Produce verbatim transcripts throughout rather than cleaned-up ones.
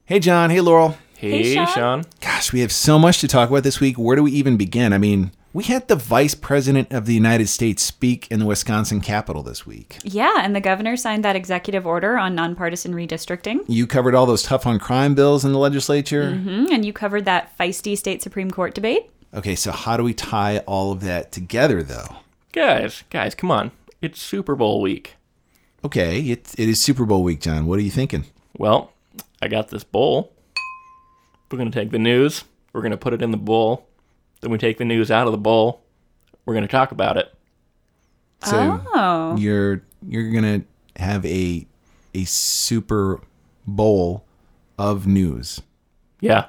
Hey, John. Hey, Laurel. Hey, Hey, Sean. Sean. Gosh, we have so much to talk about this week. Where do we even begin? I mean, we had the Vice President of the United States speak in the Wisconsin Capitol this week. Yeah, and the governor signed that executive order on nonpartisan redistricting. You covered all those tough on crime bills in the legislature. hmm And you covered that feisty state Supreme Court debate. Okay, so how do we tie all of that together, though? Guys, guys, come on. It's Super Bowl week. Okay, it, it is Super Bowl week, John. What are you thinking? Well, I got this bowl. We're going to take the news. We're going to put it in the bowl. Then we take the news out of the bowl. We're going to talk about it. So Oh. you're you're gonna have a a Super Bowl of news. Yeah.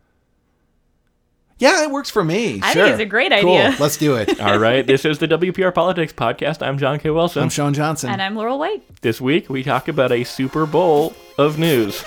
Yeah, it works for me. I sure. think it's a great Cool. idea. Let's do it. All right. This is the W P R Politics Podcast. I'm John K. Wilson. I'm Sean Johnson. And I'm Laurel White. This week, we talk about a Super Bowl of news.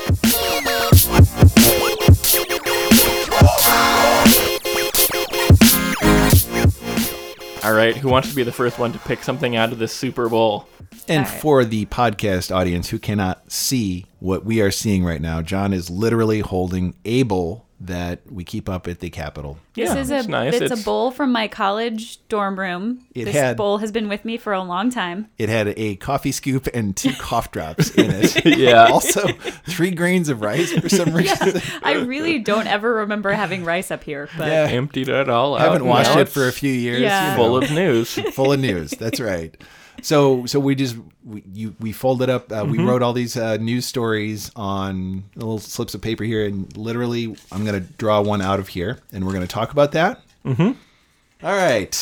All right. Who wants to be the first one to pick something out of this Super Bowl? And All right. for the podcast audience who cannot see what we are seeing right now, John is literally holding a bowl that we keep up at the Capitol. Yeah, this is it's a nice. it's, a bowl from my college dorm room. It this had- bowl has been with me for a long time. It had a coffee scoop and two cough drops in it. Yeah. Also, three grains of rice for some reason. I really don't ever remember having rice up here, but Yeah. Emptied it all out. Haven't watched Now it it's for a few years. Yeah. you Full know. of news. Full of news. That's right. So, so we just we you we folded up. Uh, We wrote all these uh, news stories on little slips of paper here, and literally, I'm going to draw one out of here, and we're going to talk about that. Mm-hmm. All right.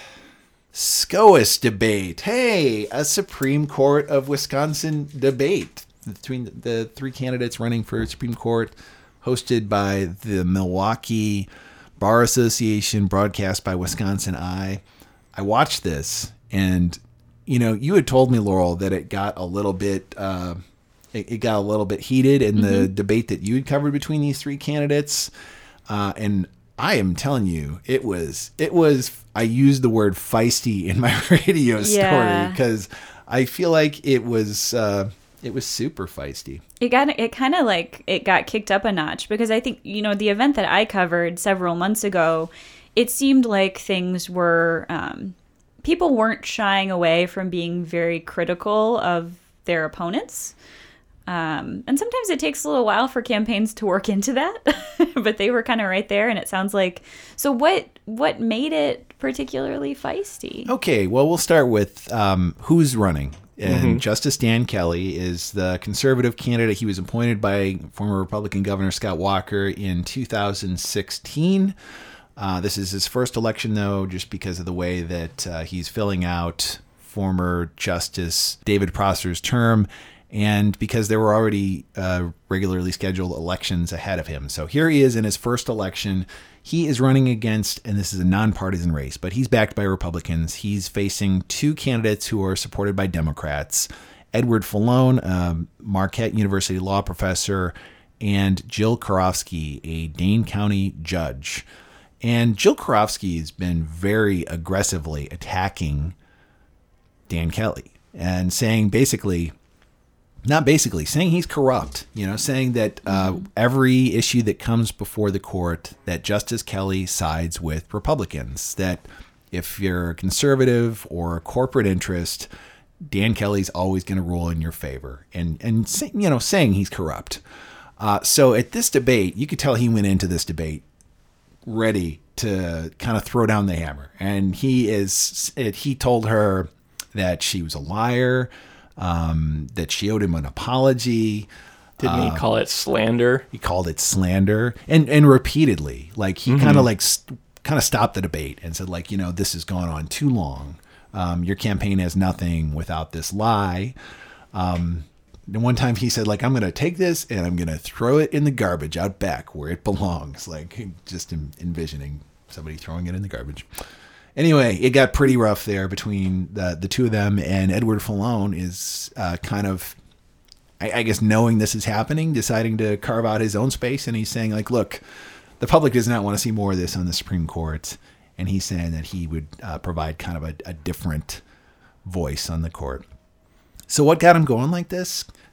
SCOTUS debate. Hey, a Supreme Court of Wisconsin debate between the three candidates running for Supreme Court, hosted by the Milwaukee Bar Association, broadcast by Wisconsin Eye. I watched this, and you know, you had told me, Laurel, that it got a little bit, uh, it, it got a little bit heated in the debate that you had covered between these three candidates, uh, and I am telling you, it was, it was. I used the word feisty in my radio story Yeah. because I feel like it was, uh, it was super feisty. it got it kind of like it got kicked up a notch because I think, you know, the event that I covered several months ago, it seemed like things were um, people weren't shying away from being very critical of their opponents. Um, and sometimes it takes a little while for campaigns to work into that, but they were kind of right there. And it sounds like, so what, what made it particularly feisty? Okay, well, we'll start with um, who's running. And Justice Dan Kelly is the conservative candidate. He was appointed by former Republican Governor Scott Walker in two thousand sixteen. Uh, this is his first election, though, just because of the way that uh, he's filling out former Justice David Prosser's term, and because there were already uh, regularly scheduled elections ahead of him. So here he is in his first election. He is running against, and this is a nonpartisan race, but he's backed by Republicans. He's facing two candidates who are supported by Democrats, Edward Falone, a Marquette University law professor, and Jill Karofsky, a Dane County judge. And Jill Karofsky has been very aggressively attacking Dan Kelly and saying basically, not basically, saying he's corrupt, you know, saying that uh, every issue that comes before the court, that Justice Kelly sides with Republicans, that if you're a conservative or a corporate interest, Dan Kelly's always going to rule in your favor, and, and say, you know, saying he's corrupt. Uh, so at this debate, you could tell he went into this debate ready to kind of throw down the hammer. And he is, he told her that she was a liar, um, that she owed him an apology. Didn't he call it slander? He called it slander, and, and repeatedly, like he kind of like st- kind of stopped the debate and said, like, you know, this has gone on too long. Um, your campaign has nothing without this lie. Um, And one time he said, like, I'm going to take this and I'm going to throw it in the garbage out back where it belongs. Like, just en- envisioning somebody throwing it in the garbage. Anyway, it got pretty rough there between the, the two of them. And Edward Falone is uh, kind of, I, I guess, knowing this is happening, deciding to carve out his own space. And he's saying, like, look, the public does not want to see more of this on the Supreme Court. And he's saying that he would uh, provide kind of a, a different voice on the court. So what got him going like this?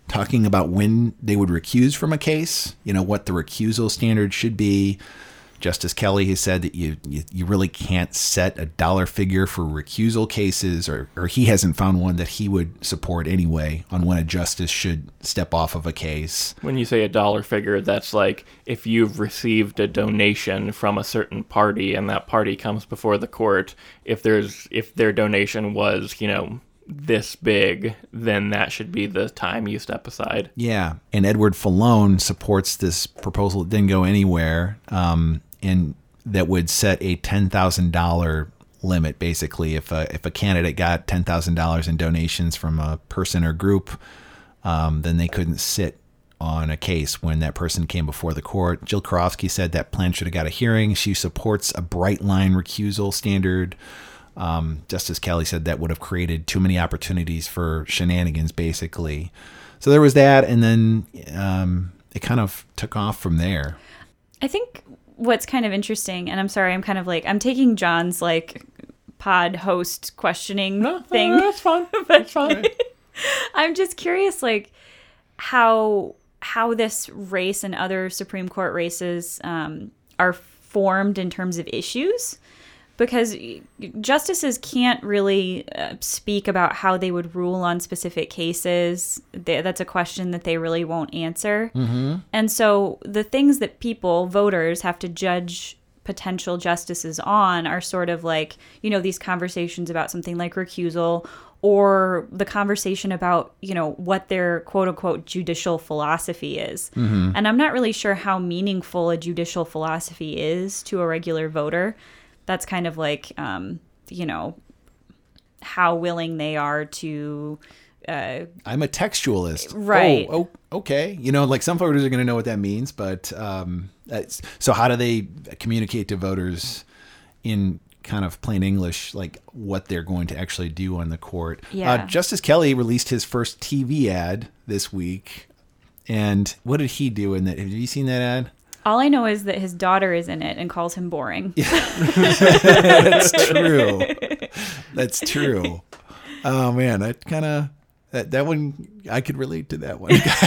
talking about when they would recuse from a case, you know, what the recusal standard should be. Justice Kelly has said that you, you, you really can't set a dollar figure for recusal cases, or, or he hasn't found one that he would support anyway on when a justice should step off of a case. When you say a dollar figure, that's like if you've received a donation from a certain party and that party comes before the court, if there's if their donation was, you know, this big, then that should be the time you step aside. Yeah, and Edward Fallone supports this proposal that didn't go anywhere, um, and that would set a ten thousand dollars limit, basically. If a, if a candidate got ten thousand dollars in donations from a person or group, um, then they couldn't sit on a case when that person came before the court. Jill Karofsky said that plan should have got a hearing. She supports a bright line recusal standard. Um, Justice Kelly said that would have created too many opportunities for shenanigans, basically. So there was that, and then um, it kind of took off from there. I think what's kind of interesting, and I'm sorry, I'm kind of like, I'm taking John's like pod host questioning no, thing. No, that's fine. That's fine. I'm just curious, like, how how this race and other Supreme Court races um, are formed in terms of issues. Because justices can't really uh, speak about how they would rule on specific cases. They, that's a question that they really won't answer. Mm-hmm. And so the things that people, voters, have to judge potential justices on are sort of like, you know, these conversations about something like recusal, or the conversation about, you know, what their quote unquote judicial philosophy is. Mm-hmm. And I'm not really sure how meaningful a judicial philosophy is to a regular voter. That's kind of like, um, you know, how willing they are to... Uh, I'm a textualist. Right. Oh, oh, okay. You know, like some voters are going to know what that means, but um, so how do they communicate to voters in kind of plain English, like what they're going to actually do on the court? Yeah. Uh, Justice Kelly released his first T V ad this week. And what did he do in that? Have you seen that ad? All I know is that his daughter is in it and calls him boring. Yeah. That's true. That's true. Oh man, that kind of that that one I could relate to that one,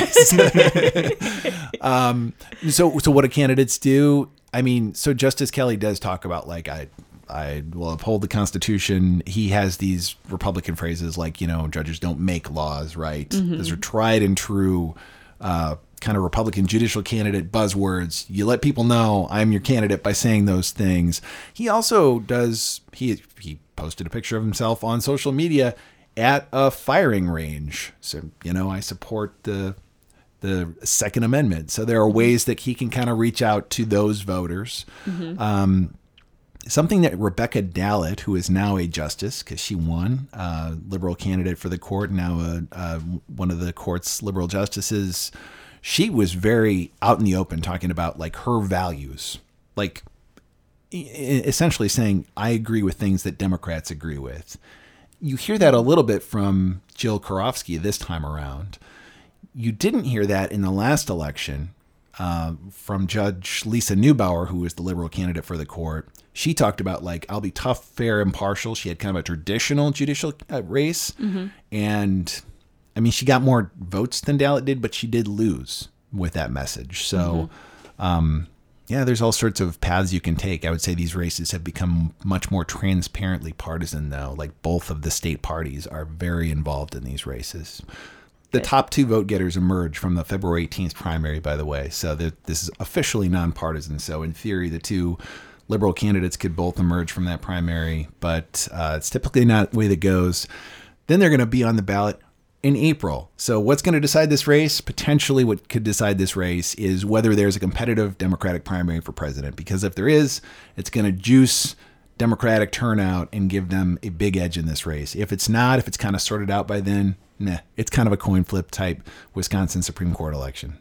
guys. um, so so what do candidates do? I mean, so Justice Kelly does talk about like I I will uphold the Constitution. He has these Republican phrases like, you know, judges don't make laws, right? Mm-hmm. Those are tried and true. Uh, kind of Republican judicial candidate buzzwords. You let people know I'm your candidate by saying those things. He also does, he he posted a picture of himself on social media at a firing range. So, you know, I support the the Second Amendment. So there are ways that he can kind of reach out to those voters. Mm-hmm. Um, something that Rebecca Dallett, who is now a justice because she won, uh, liberal candidate for the court, now a, uh, one of the court's liberal justices, she was very out in the open talking about like her values, like essentially saying, I agree with things that Democrats agree with. You hear that a little bit from Jill Karofsky this time around. You didn't hear that in the last election uh, from Judge Lisa Neubauer, who was the liberal candidate for the court. She talked about like, I'll be tough, fair, impartial. She had kind of a traditional judicial uh, race. Mm-hmm. And I mean, she got more votes than Dallett did, but she did lose with that message. So, mm-hmm. um, yeah, there's all sorts of paths you can take. I would say these races have become much more transparently partisan, though. Like both of the state parties are very involved in these races. The top two vote getters emerge from the February eighteenth primary, by the way. So this is officially nonpartisan. So in theory, the two liberal candidates could both emerge from that primary, but uh, it's typically not the way that goes. Then they're going to be on the ballot in April. So what's going to decide this race? Potentially what could decide this race is whether there's a competitive Democratic primary for president. Because if there is, it's going to juice Democratic turnout and give them a big edge in this race. If it's not, if it's kind of sorted out by then, nah, it's kind of a coin flip type Wisconsin Supreme Court election.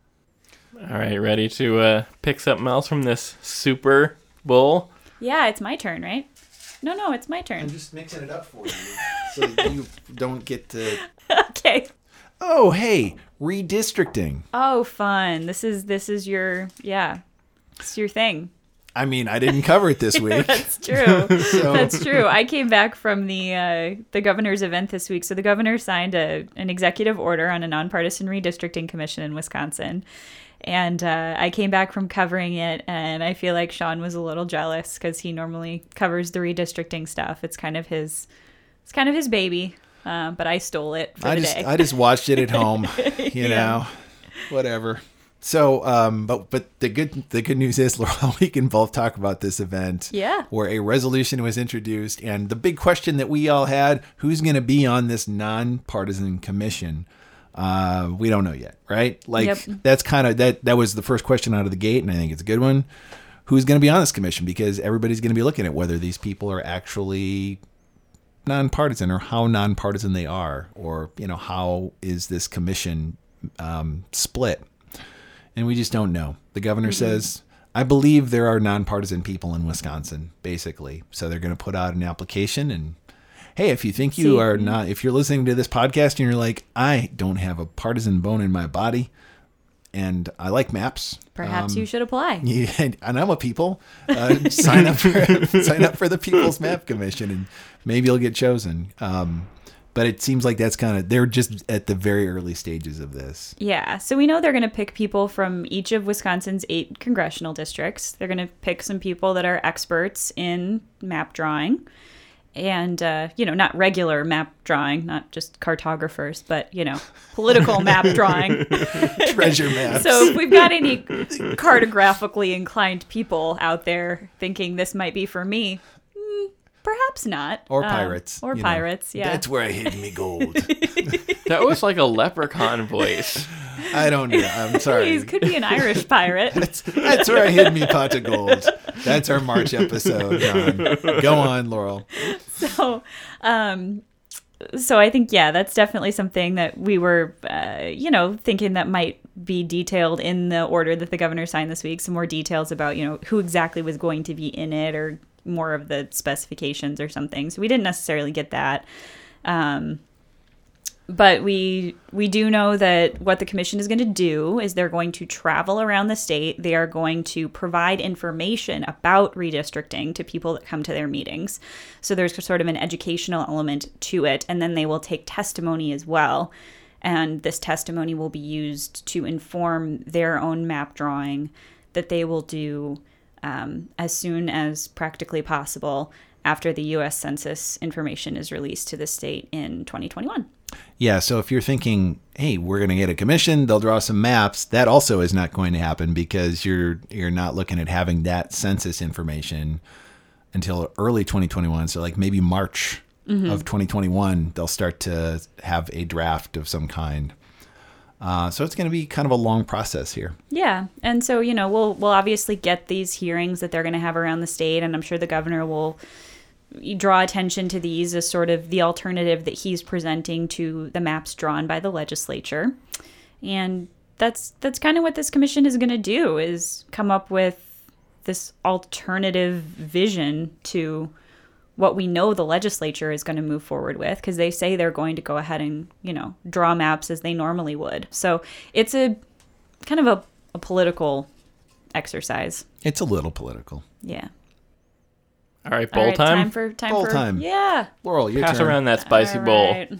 All right, ready to uh, pick something else from this Super Bowl? Yeah, it's my turn, right? No, no, it's my turn. I'm just mixing it up for you so you don't get to... Okay. Oh, hey, redistricting. Oh, fun. This is this is your, yeah, it's your thing. I mean, I didn't cover it this week. That's true. So- That's true. I came back from the uh, the governor's event this week. So the governor signed a an executive order on a nonpartisan redistricting commission in Wisconsin. And uh, I came back from covering it, and I feel like Sean was a little jealous because he normally covers the redistricting stuff. It's kind of his, it's kind of his baby. Uh, but I stole it for I the just day. I just watched it at home, you Yeah. know, whatever. So, um, but but the good the good news is, Laurel, we can both talk about this event, Yeah. where a resolution was introduced, and the big question that we all had: who's going to be on this nonpartisan commission? Uh, we don't know yet, right? Like Yep. that's kind of that that was the first question out of the gate, and I think it's a good one. Who's going to be on this commission? Because everybody's going to be looking at whether these people are actually nonpartisan, or how nonpartisan they are, or you know, how is this commission um, split? And we just don't know. The governor mm-hmm. says, I believe there are nonpartisan people in Wisconsin, basically. So they're going to put out an application, and hey, if you think you See, are not, if you're listening to this podcast and you're like, I don't have a partisan bone in my body, and I like maps. Perhaps um, you should apply. Yeah, and I'm a people. Uh, sign up for sign up for the People's Map Commission, and maybe you'll get chosen. Um, but it seems like that's kind of they're just at the very early stages of this. Yeah, so we know they're going to pick people from each of Wisconsin's eight congressional districts. They're going to pick some people that are experts in map drawing. And, uh, you know, not regular map drawing, not just cartographers, but, you know, political map drawing. Treasure maps. So if we've got any cartographically inclined people out there thinking this might be for me, mm, perhaps not. Or Um, pirates. or you know. pirates, yeah. That's where I hid me gold. That was like a leprechaun voice. I don't know. I'm sorry. Please, could be an Irish pirate. That's, that's where I hid me pot of gold. That's our March episode, John. Go on, Laurel. So, um, so I think, yeah, that's definitely something that we were, uh, you know, thinking that might be detailed in the order that the governor signed this week. Some more details about, you know, who exactly was going to be in it, or more of the specifications or something. So we didn't necessarily get that. Um, But we we do know that what the commission is going to do is they're going to travel around the state. They are going to provide information about redistricting to people that come to their meetings. So there's sort of an educational element to it. And then they will take testimony as well. And this testimony will be used to inform their own map drawing that they will do um, as soon as practically possible after the U S Census information is released to the state in twenty twenty-one. Yeah, so if you're thinking, hey, we're going to get a commission, they'll draw some maps, that also is not going to happen, because you're you're not looking at having that census information until early twenty twenty-one. So like maybe March mm-hmm. of twenty twenty-one, they'll start to have a draft of some kind. Uh, so it's going to be kind of a long process here. Yeah, and so, you know, we'll we'll obviously get these hearings that they're going to have around the state, and I'm sure the governor will draw attention to these as sort of the alternative that he's presenting to the maps drawn by the legislature. And that's that's kind of what this commission is going to do, is come up with this alternative vision to what we know the legislature is going to move forward with, because they say they're going to go ahead and, you know, draw maps as they normally would. So it's a kind of a, a political exercise. It's a little political. Yeah. All right, bowl All right, time. time for time Bowl for time. Yeah. Laurel, your Pass turn. around that spicy All bowl. right.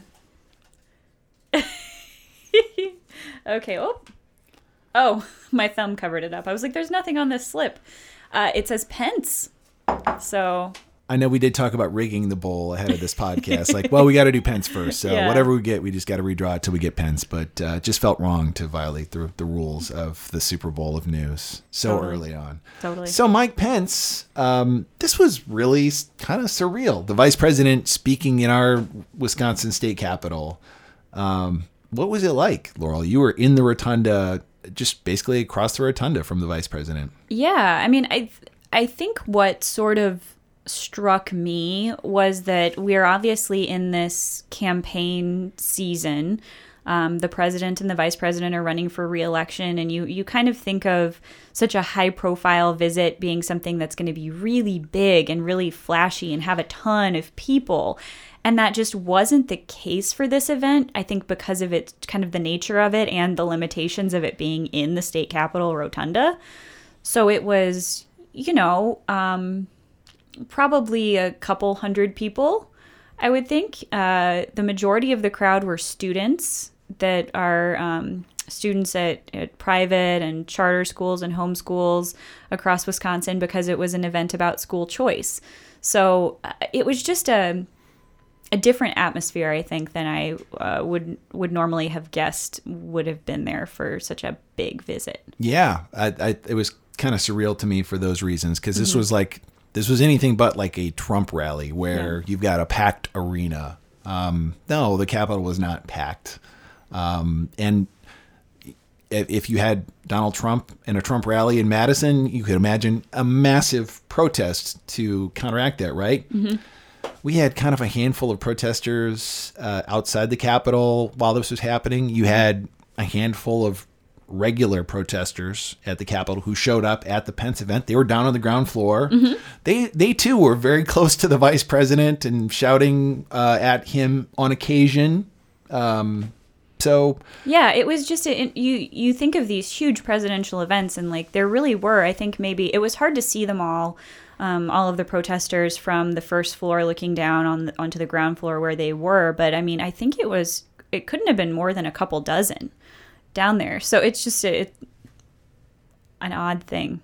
Okay. Oh. Oh, my thumb covered it up. I was like, "There's nothing on this slip." Uh, it says Pence. So. I know we did talk about rigging the bowl ahead of this podcast. Like, well, we got to do Pence first. So Yeah. whatever we get, we just got to redraw it till we get Pence. But uh, it just felt wrong to violate the, the rules of the Super Bowl of news so Totally. early on. Totally. So Mike Pence, um, this was really kind of surreal. The vice president speaking in our Wisconsin state capitol. Um, what was it like, Laurel? You were in the rotunda, just basically across the rotunda from the vice president. Yeah, I mean, I th- I think what sort of struck me was that we're obviously in this campaign season. Um, the president and the vice president are running for re-election, and you you kind of think of such a high-profile visit being something that's going to be really big and really flashy and have a ton of people. And that just wasn't the case for this event, I think, because of it, kind of the nature of it and the limitations of it being in the state capitol rotunda. So it was, you know, um, probably a couple hundred people, I would think. Uh, the majority of the crowd were students that are um, students at, at private and charter schools and homeschools across Wisconsin, because it was an event about school choice. So uh, it was just a a different atmosphere, I think, than I uh, would would normally have guessed would have been there for such a big visit. Yeah, I, I, it was kind of surreal to me for those reasons, because this mm-hmm. was like this was anything but like a Trump rally where yeah. you've got a packed arena. Um, no, the Capitol was not packed, um, and if, if you had Donald Trump in a Trump rally in Madison, you could imagine a massive protest to counteract that, right? Mm-hmm. We had kind of a handful of protesters uh, outside the Capitol while this was happening. You had a handful of regular protesters at the Capitol who showed up at the Pence event. They were down on the ground floor. Mm-hmm. They they too were very close to the vice president and shouting uh, at him on occasion. Um, so yeah, it was just a, you you think of these huge presidential events, and like there really were. I think maybe it was hard to see them all. Um, all of the protesters from the first floor looking down on the, onto the ground floor where they were. But I mean, I think it was, it couldn't have been more than a couple dozen down there. So it's just a, it, an odd thing.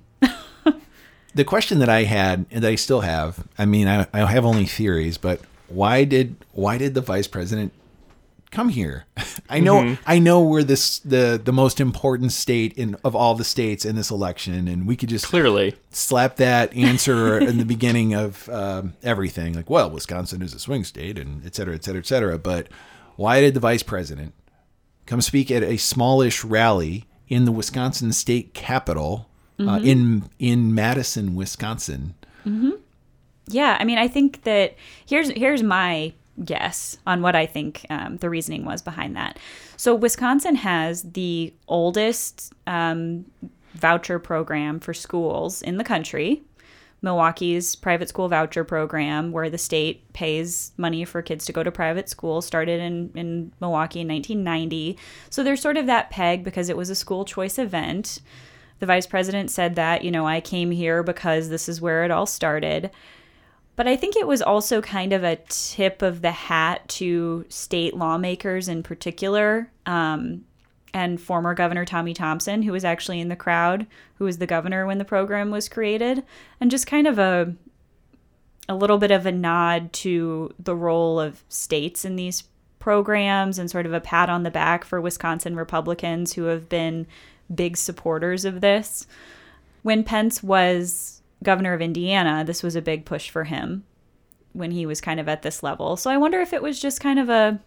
The question that I had, and that I still have, I mean, I, I have only theories, but why did, why did the vice president come here? I know, mm-hmm. I know we're this the the most important state in of all the states in this election, and we could just clearly slap that answer in the beginning of um, everything. Like, well, Wisconsin is a swing state, and et cetera, et cetera, et cetera. But why did the vice president come speak at a smallish rally in the Wisconsin state capitol mm-hmm. uh, in in Madison, Wisconsin? Mm-hmm. Yeah, I mean, I think that here's here's my guess on what I think um, the reasoning was behind that. So Wisconsin has the oldest um, voucher program for schools in the country. Milwaukee's private school voucher program, where the state pays money for kids to go to private school, started in, in Milwaukee in nineteen ninety. So there's sort of that peg because it was a school choice event. The vice president said that, you know, I came here because this is where it all started. But I think it was also kind of a tip of the hat to state lawmakers in particular, um, and former Governor Tommy Thompson, who was actually in the crowd, who was the governor when the program was created, and just kind of a a little bit of a nod to the role of states in these programs and sort of a pat on the back for Wisconsin Republicans who have been big supporters of this. When Pence was governor of Indiana, this was a big push for him when he was kind of at this level. So I wonder if it was just kind of a,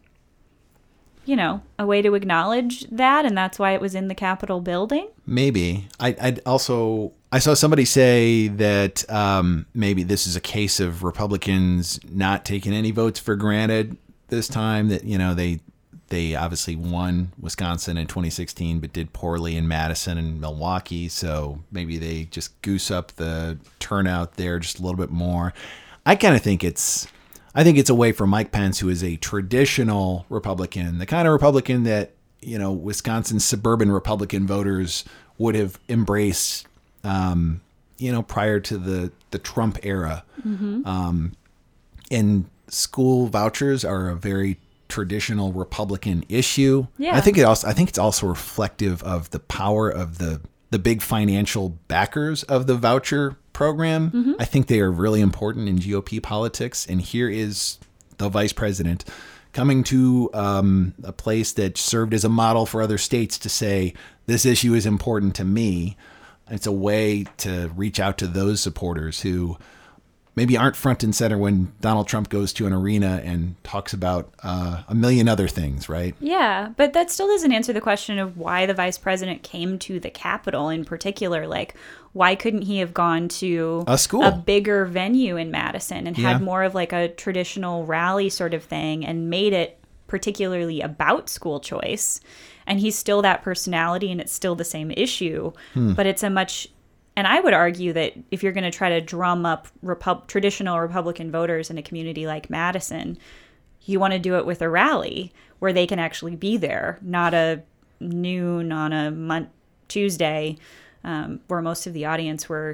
you know, a way to acknowledge that, and that's why it was in the Capitol building. Maybe. I I'd also I saw somebody say that um, maybe this is a case of Republicans not taking any votes for granted this time. That, you know, they they obviously won Wisconsin in twenty sixteen, but did poorly in Madison and Milwaukee. So maybe they just goose up the turnout there just a little bit more. I kind of think it's, I think it's a way for Mike Pence, who is a traditional Republican, the kind of Republican that, you know, Wisconsin's suburban Republican voters would have embraced, um, you know, prior to the, the Trump era. Mm-hmm. Um, and school vouchers are a very traditional Republican issue. Yeah. I think it also I think it's also reflective of the power of the the big financial backers of the voucher program. Mm-hmm. I think they are really important in G O P politics. And here is the vice president coming to um, a place that served as a model for other states to say, this issue is important to me. It's a way to reach out to those supporters who maybe aren't front and center when Donald Trump goes to an arena and talks about uh, a million other things, right? Yeah, but that still doesn't answer the question of why the vice president came to the Capitol in particular. Like, why couldn't he have gone to a school, a bigger venue in Madison and yeah. had more of like a traditional rally sort of thing and made it particularly about school choice? And he's still that personality and it's still the same issue, hmm. but it's a much... And I would argue that if you're going to try to drum up Repu- traditional Republican voters in a community like Madison, you want to do it with a rally where they can actually be there, not a noon on a mon- Tuesday um, where most of the audience were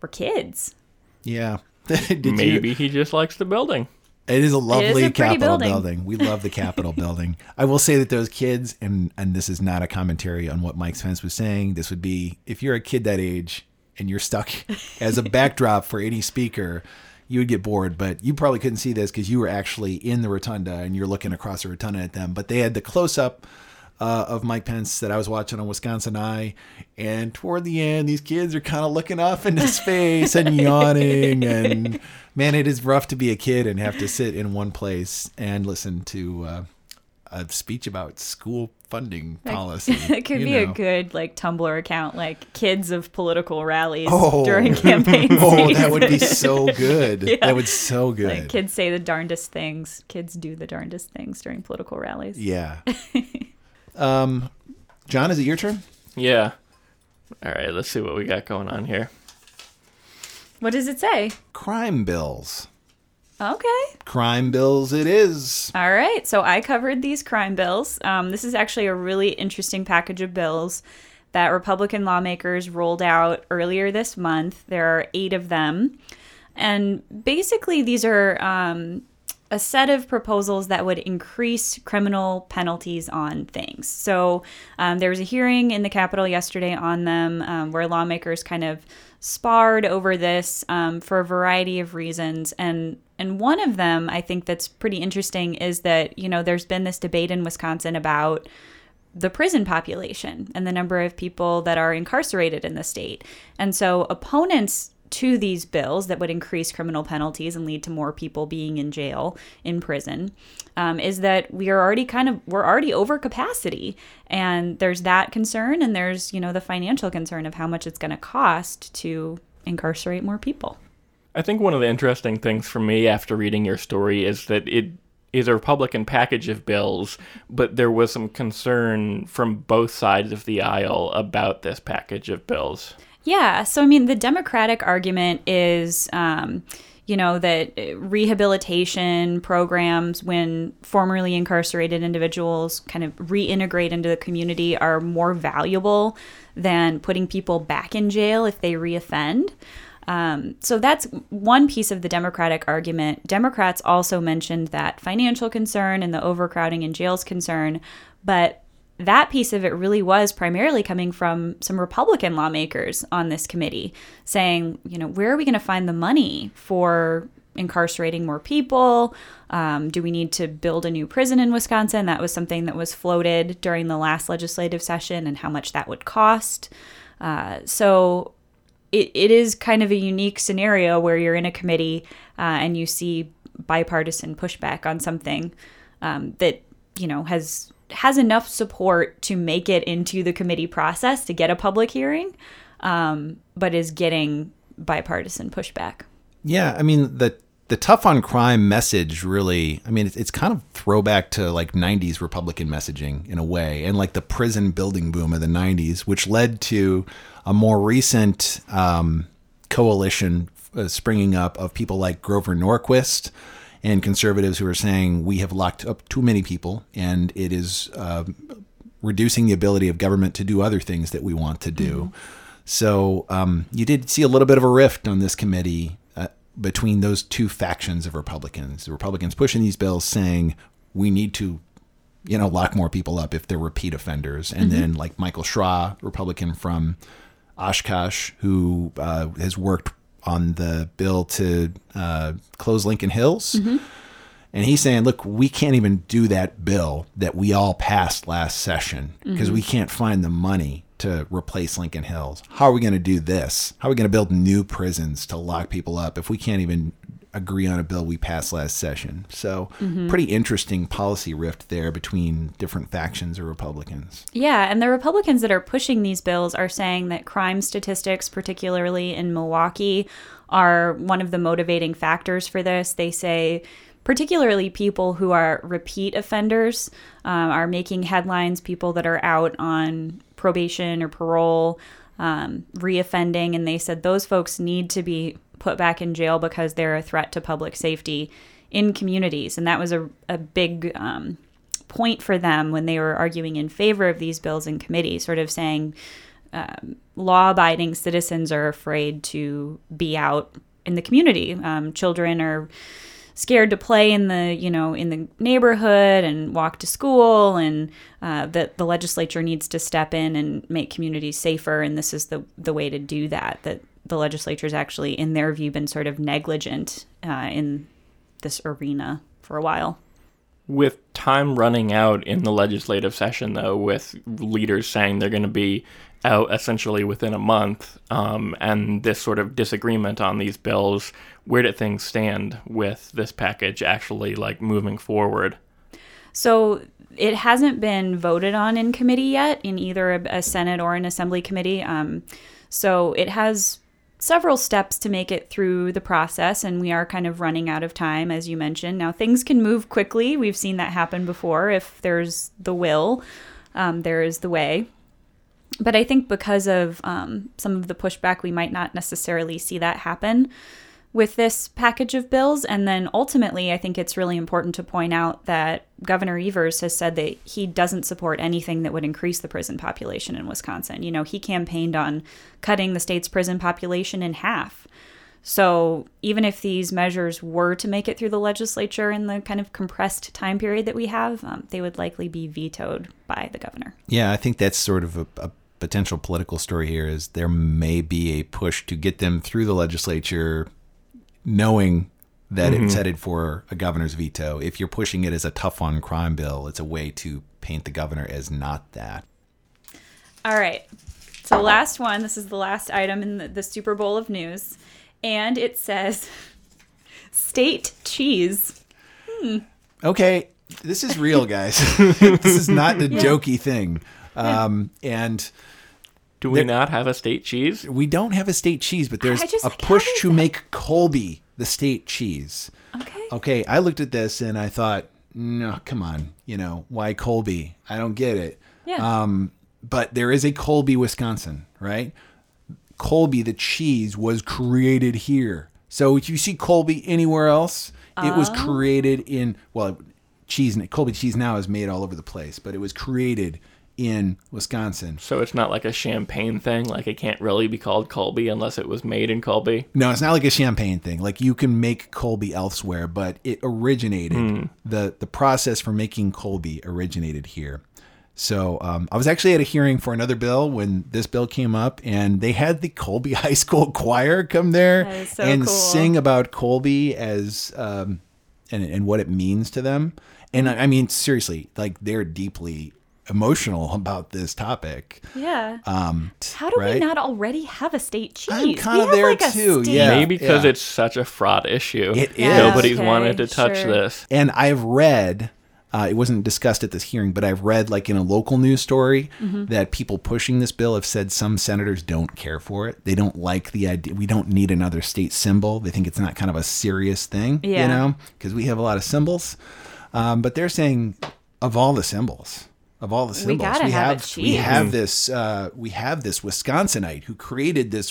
were kids. Yeah. Did Maybe you? he just likes the building. It is a lovely a pretty Capitol building. building. We love the Capitol building. I will say that those kids, and, and this is not a commentary on what Mike Spence was saying. This would be, if you're a kid that age and you're stuck as a backdrop for any speaker, you would get bored. But you probably couldn't see this because you were actually in the rotunda and you're looking across the rotunda at them. But they had the close-up uh, of Mike Pence that I was watching on Wisconsin Eye. And toward the end, these kids are kind of looking off into space and yawning. And man, it is rough to be a kid and have to sit in one place and listen to uh, a speech about school funding policy. It could you be know. a good like Tumblr account, like kids of political rallies Oh. during campaign Oh, season. that would be so good. Yeah. That would so good. Like kids say the darndest things. Kids do the darndest things during political rallies. Yeah. um, John, is it your turn? Yeah. All right, let's see what we got going on here. What does it say? Crime bills. Okay. Crime bills it is. All right. So I covered these crime bills. Um, this is actually a really interesting package of bills that Republican lawmakers rolled out earlier this month. There are eight of them. And basically, these are um, a set of proposals that would increase criminal penalties on things. So um, there was a hearing in the Capitol yesterday on them um, where lawmakers kind of sparred over this um, for a variety of reasons. And and one of them, I think that's pretty interesting, is that, you know, there's been this debate in Wisconsin about the prison population and the number of people that are incarcerated in the state. And so opponents to these bills that would increase criminal penalties and lead to more people being in jail, in prison, um, is that we are already kind of, we're already over capacity. And there's that concern, and there's, you know, the financial concern of how much it's going to cost to incarcerate more people. I think one of the interesting things for me after reading your story is that it is a Republican package of bills, but there was some concern from both sides of the aisle about this package of bills. Yeah. So, I mean, the Democratic argument is, um, you know, that rehabilitation programs, when formerly incarcerated individuals kind of reintegrate into the community, are more valuable than putting people back in jail if they reoffend. Um, so that's one piece of the Democratic argument. Democrats also mentioned that financial concern and the overcrowding in jails concern, but that piece of it really was primarily coming from some Republican lawmakers on this committee saying, you know, where are we going to find the money for incarcerating more people? Um, do we need to build a new prison in Wisconsin? That was something that was floated during the last legislative session, and how much that would cost. Uh, so it, it is kind of a unique scenario where you're in a committee uh, and you see bipartisan pushback on something um, that, you know, has has enough support to make it into the committee process to get a public hearing, um, but is getting bipartisan pushback. Yeah, I mean, the the tough on crime message really, I mean, it's, it's kind of throwback to like nineties Republican messaging in a way, and like the prison building boom of the nineties, which led to a more recent um, coalition uh, springing up of people like Grover Norquist and conservatives who are saying we have locked up too many people, and it is uh, reducing the ability of government to do other things that we want to do. Mm-hmm. So um, you did see a little bit of a rift on this committee uh, between those two factions of Republicans. The Republicans pushing these bills saying we need to, you know, lock more people up if they're repeat offenders. And mm-hmm. then like Michael Schra, Republican from Oshkosh, who uh, has worked on the bill to uh, close Lincoln Hills. Mm-hmm. And he's saying, look, we can't even do that bill that we all passed last session because mm-hmm. we can't find the money to replace Lincoln Hills. How are we going to do this? How are we going to build new prisons to lock people up if we can't even agree on a bill we passed last session? So mm-hmm. pretty interesting policy rift there between different factions of Republicans. Yeah, and the Republicans that are pushing these bills are saying that crime statistics, particularly in Milwaukee, are one of the motivating factors for this. They say particularly people who are repeat offenders um, are making headlines, people that are out on probation or parole, um, reoffending, and they said those folks need to be put back in jail because they're a threat to public safety in communities. And that was a, a big um, point for them when they were arguing in favor of these bills in committee, sort of saying um, law-abiding citizens are afraid to be out in the community. Um, children are scared to play in the, you know, in the neighborhood and walk to school, and uh, that the legislature needs to step in and make communities safer. And this is the the way to do that. That the legislature's actually, in their view, been sort of negligent uh, in this arena for a while. With time running out in the legislative session, though, with leaders saying they're going to be out essentially within a month, um, and this sort of disagreement on these bills, where do things stand with this package actually, like, moving forward? So it hasn't been voted on in committee yet, in either a, a Senate or an Assembly committee. Um, so it has several steps to make it through the process, and we are kind of running out of time, as you mentioned. Now, things can move quickly. We've seen that happen before. If there's the will, um, there is the way. But I think because of um, some of the pushback, we might not necessarily see that happen with this package of bills. And then ultimately, I think it's really important to point out that Governor Evers has said that he doesn't support anything that would increase the prison population in Wisconsin. You know, he campaigned on cutting the state's prison population in half. So even if these measures were to make it through the legislature in the kind of compressed time period that we have, um, they would likely be vetoed by the governor. Yeah, I think that's sort of a, a potential political story here, is there may be a push to get them through the legislature knowing that mm-hmm. it's headed for a governor's veto. If you're pushing it as a tough on crime bill, it's a way to paint the governor as not that. All right. So last one, this is the last item in the, the Super Bowl of news. And it says state cheese. Hmm. Okay, this is real, guys. This is not a yeah. jokey thing. Um, yeah. And do we there, not have a state cheese? We don't have a state cheese, but there's just, a like, push to that? make Colby the state cheese. Okay. Okay, I looked at this and I thought, no, come on. You know, why Colby? I don't get it. Yeah. Um, but there is a Colby, Wisconsin, right? Colby, the cheese, was created here. So if you see Colby anywhere else, it oh. was created in, well, cheese, Colby cheese now is made all over the place, but it was created in Wisconsin. So it's not like a Champagne thing? Like it can't really be called Colby unless it was made in Colby? No, it's not like a Champagne thing. Like you can make Colby elsewhere, but it originated, mm. the, the process for making Colby originated here. So um, I was actually at a hearing for another bill when this bill came up, and they had the Colby High School choir come there so and cool. sing about Colby as um, and and what it means to them. And I mean, seriously, like they're deeply emotional about this topic. Yeah. Um, How do right? we not already have a state cheese? I'm kind of there like too. State- Yeah. Maybe because yeah. it's such a fraught issue. It yeah, is. Nobody's okay, wanted to touch sure. this. And I've read. Uh, it wasn't discussed at this hearing, but I've read like in a local news story mm-hmm. that people pushing this bill have said some senators don't care for it. They don't like the idea. We don't need another state symbol. They think it's not kind of a serious thing, yeah. you know, because we have a lot of symbols. Um, but they're saying of all the symbols, of all the symbols, we, gotta we have, have a cheese. we have this uh, we have this Wisconsinite who created this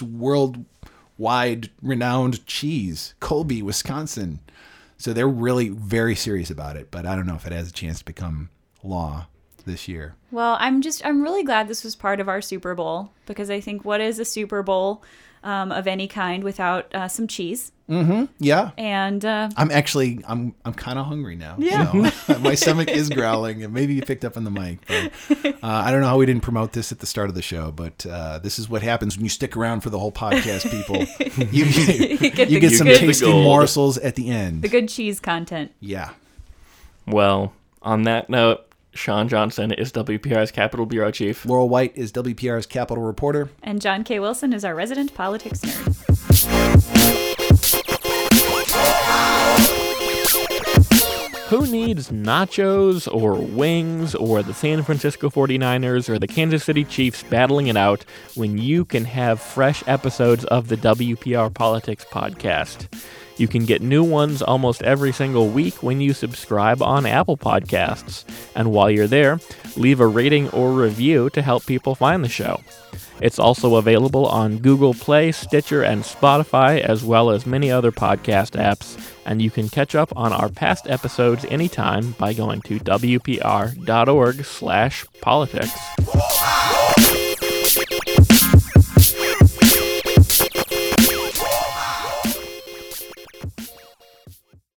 worldwide renowned cheese, Colby, Wisconsin. So they're really very serious about it, but I don't know if it has a chance to become law this year. Well, I'm just, I'm really glad this was part of our Super Bowl, because I think what is a Super Bowl um, of any kind without uh, some cheese? Mm-hmm. Yeah. And uh, I'm actually, I'm I'm kind of hungry now. Yeah. So my stomach is growling, and maybe you picked up on the mic. But, uh, I don't know how we didn't promote this at the start of the show, but uh, this is what happens when you stick around for the whole podcast, people. you, you, you get, you the, get some good, tasty morsels at the end. The good cheese content. Yeah. Well, on that note, Sean Johnson is W P R's Capitol Bureau Chief. Laurel White is W P R's Capitol Reporter. And John K. Wilson is our resident politics nerd. Who needs nachos or wings or the San Francisco forty-niners or the Kansas City Chiefs battling it out when you can have fresh episodes of the W P R Politics podcast? You can get new ones almost every single week when you subscribe on Apple Podcasts. And while you're there, leave a rating or review to help people find the show. It's also available on Google Play, Stitcher, and Spotify, as well as many other podcast apps. And you can catch up on our past episodes anytime by going to W P R dot org slash politics.